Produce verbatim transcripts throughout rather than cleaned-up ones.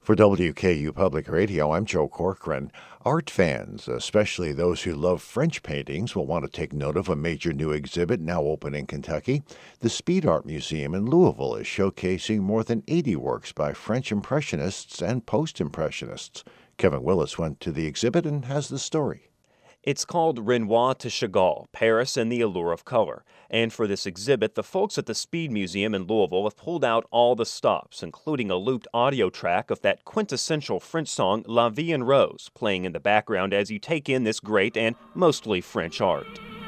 For W K U Public Radio, I'm Joe Corcoran. Art fans, especially those who love French paintings, will want to take note of a major new exhibit now open in Kentucky. The Speed Art Museum in Louisville is showcasing more than eighty works by French Impressionists and Post-Impressionists. Kevin Willis went to the exhibit and has the story. It's called Renoir to Chagall, Paris and the Allure of Color. And for this exhibit, the folks at the Speed Museum in Louisville have pulled out all the stops, including a looped audio track of that quintessential French song La Vie en Rose, playing in the background as you take in this great and mostly French art.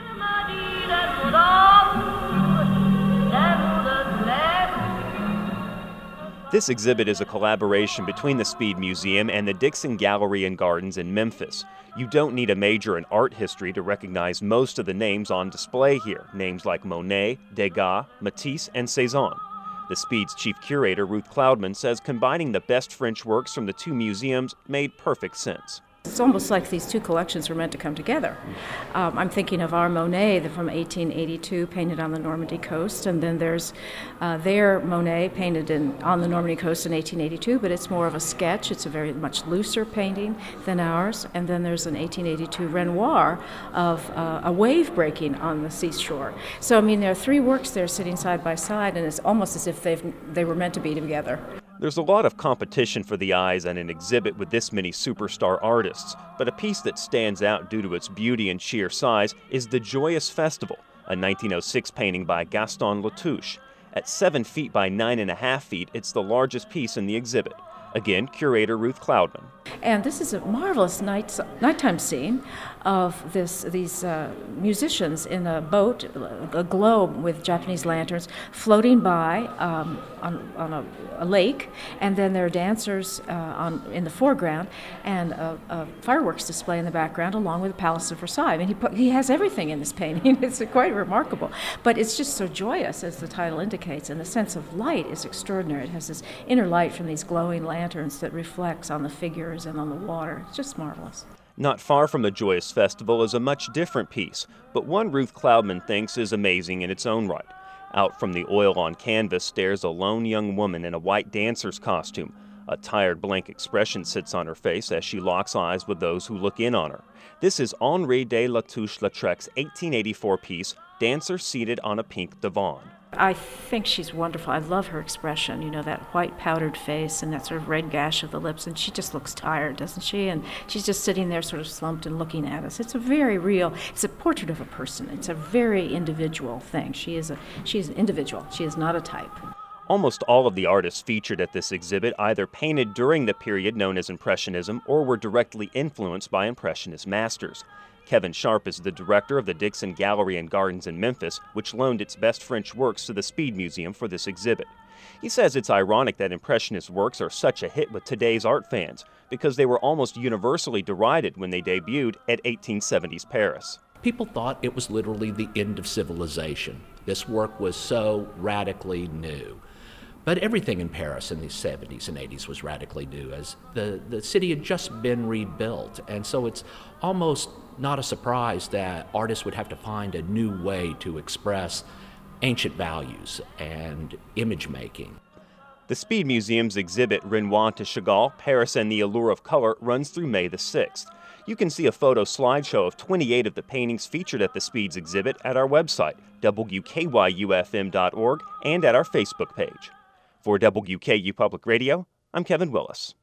This exhibit is a collaboration between the Speed Museum and the Dixon Gallery and Gardens in Memphis. You don't need a major in art history to recognize most of the names on display here, names like Monet, Degas, Matisse, and Cezanne. The Speed's chief curator, Ruth Cloudman, says combining the best French works from the two museums made perfect sense. It's almost like these two collections were meant to come together. Um, I'm thinking of our Monet from eighteen eighty-two, painted on the Normandy coast, and then there's uh, their Monet painted in, on the Normandy coast in eighteen eighty-two, but it's more of a sketch. It's a very much looser painting than ours. And then there's an eighteen eighty-two Renoir of uh, a wave breaking on the seashore. So, I mean, there are three works there sitting side by side, and it's almost as if they've, they were meant to be together. There's a lot of competition for the eyes at an exhibit with this many superstar artists, but a piece that stands out due to its beauty and sheer size is The Joyous Festival, a nineteen oh six painting by Gaston Latouche. At seven feet by nine and a half feet, it's the largest piece in the exhibit. Again, curator Ruth Cloudman. And this is a marvelous night, nighttime scene of this, these uh, musicians in a boat, a globe with Japanese lanterns, floating by um, on, on a, a lake, and then there are dancers uh, on, in the foreground, and a, a fireworks display in the background, along with the Palace of Versailles. I mean, he, put, he has everything in this painting. It's quite remarkable. But it's just so joyous, as the title indicates, and the sense of light is extraordinary. It has this inner light from these glowing lanterns that reflects on the figures and on the water. It's just marvelous. Not far from the Joyous Festival is a much different piece, but one Ruth Cloudman thinks is amazing in its own right. Out from the oil on canvas stares a lone young woman in a white dancer's costume. A tired, blank expression sits on her face as she locks eyes with those who look in on her. This is Henri de Latouche-Lautrec's eighteen eighty-four piece, Dancer Seated on a Pink Divan. I think she's wonderful. I love her expression, you know, that white powdered face and that sort of red gash of the lips, and she just looks tired, doesn't she? And she's just sitting there sort of slumped and looking at us. It's a very real, it's a portrait of a person. It's a very individual thing. She is a she is an individual. She is not a type. Almost all of the artists featured at this exhibit either painted during the period known as Impressionism or were directly influenced by Impressionist masters. Kevin Sharp is the director of the Dixon Gallery and Gardens in Memphis, which loaned its best French works to the Speed Museum for this exhibit. He says it's ironic that Impressionist works are such a hit with today's art fans, because they were almost universally derided when they debuted at eighteen seventies Paris. People thought it was literally the end of civilization. This work was so radically new. But everything in Paris in the seventies and eighties was radically new, as the, the city had just been rebuilt. And so it's almost not a surprise that artists would have to find a new way to express ancient values and image making. The Speed Museum's exhibit Renoir to Chagall, Paris and the Allure of Color runs through May the sixth. You can see a photo slideshow of twenty-eight of the paintings featured at the Speed's exhibit at our website, W K Y U F M dot org, and at our Facebook page. For W K U Public Radio, I'm Kevin Willis.